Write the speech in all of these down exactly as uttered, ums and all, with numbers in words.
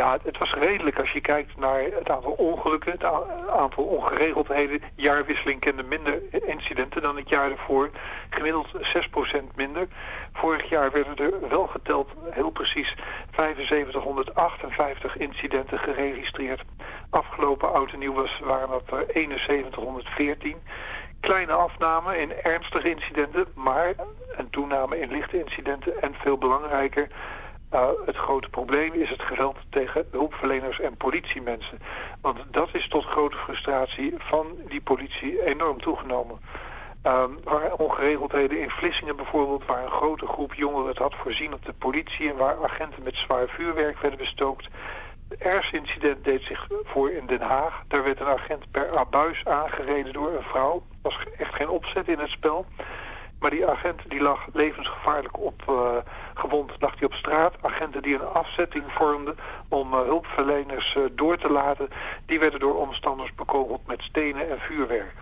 Ja, het was redelijk als je kijkt naar het aantal ongelukken, het aantal ongeregeldheden. Jaarwisseling kende minder incidenten dan het jaar ervoor. Gemiddeld zes procent minder. Vorig jaar werden er wel geteld, heel precies, vijfenzeventighonderdachtenvijftig incidenten geregistreerd. Afgelopen oud en nieuw was, waren dat er eenenzeventighonderdveertien. Kleine afname in ernstige incidenten, maar een toename in lichte incidenten en veel belangrijker. Uh, het grote probleem is het geweld tegen hulpverleners en politiemensen. Want dat is tot grote frustratie van die politie enorm toegenomen. Uh, waar ongeregeldheden in Vlissingen bijvoorbeeld, waar een grote groep jongeren het had voorzien op de politie en waar agenten met zwaar vuurwerk werden bestookt. Het ergste incident deed zich voor in Den Haag. Daar werd een agent per abuis aangereden door een vrouw. Er was echt geen opzet in het spel. Maar die agent die lag levensgevaarlijk op uh, gewond, lag hij op straat. Agenten die een afzetting vormden om uh, hulpverleners uh, door te laten, die werden door omstanders bekogeld met stenen en vuurwerk.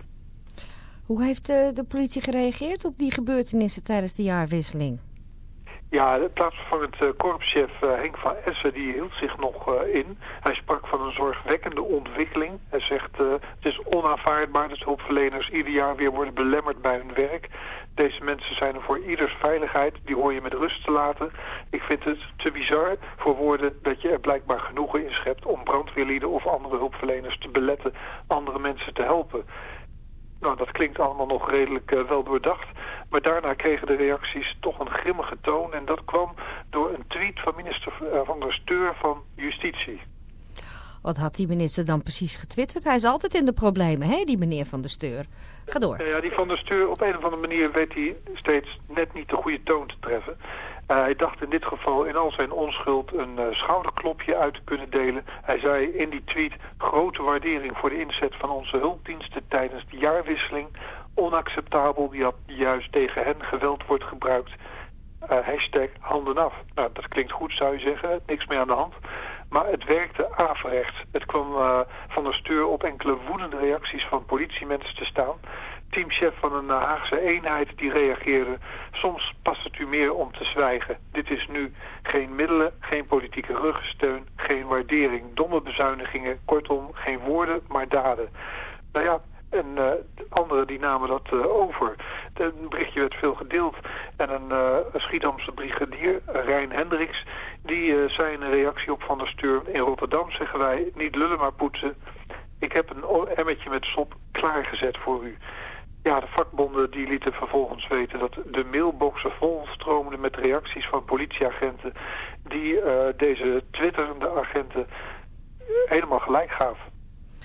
Hoe heeft uh, de politie gereageerd op die gebeurtenissen tijdens de jaarwisseling? Ja, de plaatsvervangend uh, korpschef uh, Henk van Essen die hield zich nog uh, in. Hij sprak van een zorgwekkende ontwikkeling. Hij zegt, uh, het is onaanvaardbaar dat hulpverleners ieder jaar weer worden belemmerd bij hun werk. Deze mensen zijn er voor ieders veiligheid. Die hoor je met rust te laten. Ik vind het te bizar voor woorden dat je er blijkbaar genoegen in schept om brandweerlieden of andere hulpverleners te beletten andere mensen te helpen. Nou, dat klinkt allemaal nog redelijk uh, wel doordacht. Maar daarna kregen de reacties toch een grimmige toon. En dat kwam door een tweet van minister uh, Van der Steur van Justitie. Wat had die minister dan precies getwitterd? Hij is altijd in de problemen, hè, die meneer Van der Steur. Ga door. Uh, ja, die Van der Steur, op een of andere manier weet hij steeds net niet de goede toon te treffen. Uh, hij dacht in dit geval in al zijn onschuld een uh, schouderklopje uit te kunnen delen. Hij zei in die tweet grote waardering voor de inzet van onze hulpdiensten tijdens de jaarwisseling. Onacceptabel dat juist tegen hen geweld wordt gebruikt. Uh, hashtag handen af. Nou, dat klinkt goed zou je zeggen, niks meer aan de hand. Maar het werkte averechts. Het kwam uh, Van der Steur op enkele woedende reacties van politiemensen te staan. Teamchef van een Haagse eenheid die reageerde. Soms past het u meer om te zwijgen. Dit is nu geen middelen, geen politieke ruggensteun, geen waardering, domme bezuinigingen. Kortom, geen woorden, maar daden. Nou ja, en uh, anderen die namen dat uh, over. Een berichtje werd veel gedeeld. En een, uh, een Schiedamse brigadier, Rijn Hendricks, die uh, zei in een reactie op Van der Steur: in Rotterdam zeggen wij niet lullen maar poetsen. Ik heb een emmertje met sop klaargezet voor u. Ja, de vakbonden die lieten vervolgens weten dat de mailboxen vol stroomden met reacties van politieagenten die uh, deze twitterende agenten helemaal gelijk gaven.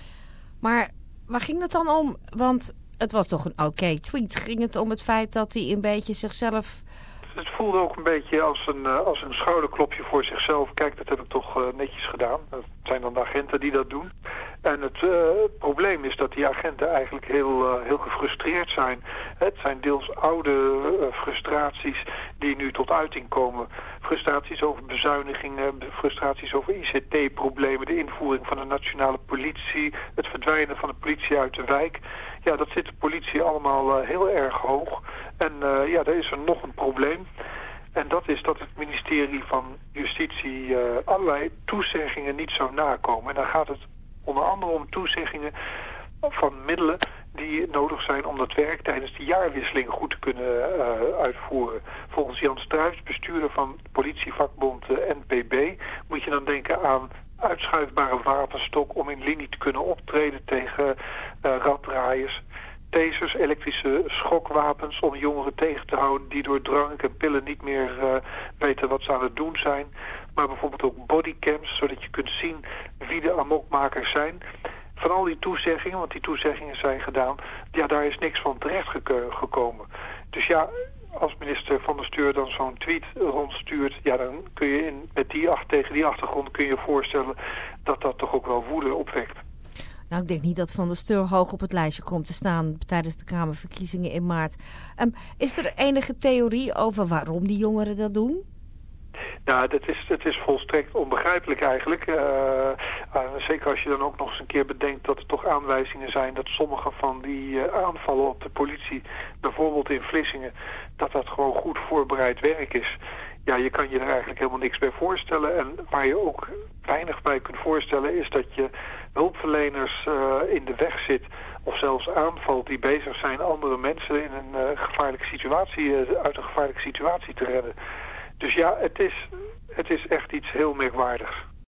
Maar waar ging het dan om? Want het was toch een oké okay tweet. Ging het om het feit dat hij een beetje zichzelf... Het voelde ook een beetje als een, uh, als een schouderklopje voor zichzelf. Kijk, dat heb ik toch uh, netjes gedaan. Het zijn dan de agenten die dat doen. En het uh, probleem is dat die agenten eigenlijk heel, uh, heel gefrustreerd zijn. Het zijn deels oude uh, frustraties die nu tot uiting komen. Frustraties over bezuinigingen, frustraties over I C T-problemen, de invoering van de nationale politie, het verdwijnen van de politie uit de wijk. Ja, dat zit de politie allemaal uh, heel erg hoog. En uh, ja, er is er nog een probleem. En dat is dat het ministerie van Justitie uh, allerlei toezeggingen niet zou nakomen. En dan gaat het onder andere om toezeggingen van middelen die nodig zijn om dat werk tijdens de jaarwisseling goed te kunnen uh, uitvoeren. Volgens Jan Struijs, bestuurder van de politievakbond uh, N P B, moet je dan denken aan uitschuifbare wapenstok om in linie te kunnen optreden tegen uh, raddraaiers. Tasers, elektrische schokwapens om jongeren tegen te houden die door drank en pillen niet meer uh, weten wat ze aan het doen zijn. Maar bijvoorbeeld ook bodycams, zodat je kunt zien wie de amokmakers zijn. Van al die toezeggingen, want die toezeggingen zijn gedaan, ja, daar is niks van terecht gekomen. Dus ja, als minister Van der Steur dan zo'n tweet rondstuurt, ja, dan kun je in, met die, tegen die achtergrond kun je je voorstellen dat dat toch ook wel woede opwekt. Nou, ik denk niet dat Van der Steur hoog op het lijstje komt te staan tijdens de Kamerverkiezingen in maart. Um, is er enige theorie over waarom die jongeren dat doen? Ja, dat is, het is volstrekt onbegrijpelijk eigenlijk. Uh, uh, zeker als je dan ook nog eens een keer bedenkt dat er toch aanwijzingen zijn dat sommige van die uh, aanvallen op de politie, bijvoorbeeld in Vlissingen, dat dat gewoon goed voorbereid werk is. Ja, je kan je er eigenlijk helemaal niks bij voorstellen. En waar je ook weinig bij kunt voorstellen is dat je hulpverleners uh, in de weg zit of zelfs aanvalt die bezig zijn andere mensen in een uh, gevaarlijke situatie, uh, uit een gevaarlijke situatie te redden. Dus ja, het is, het is echt iets heel merkwaardigs.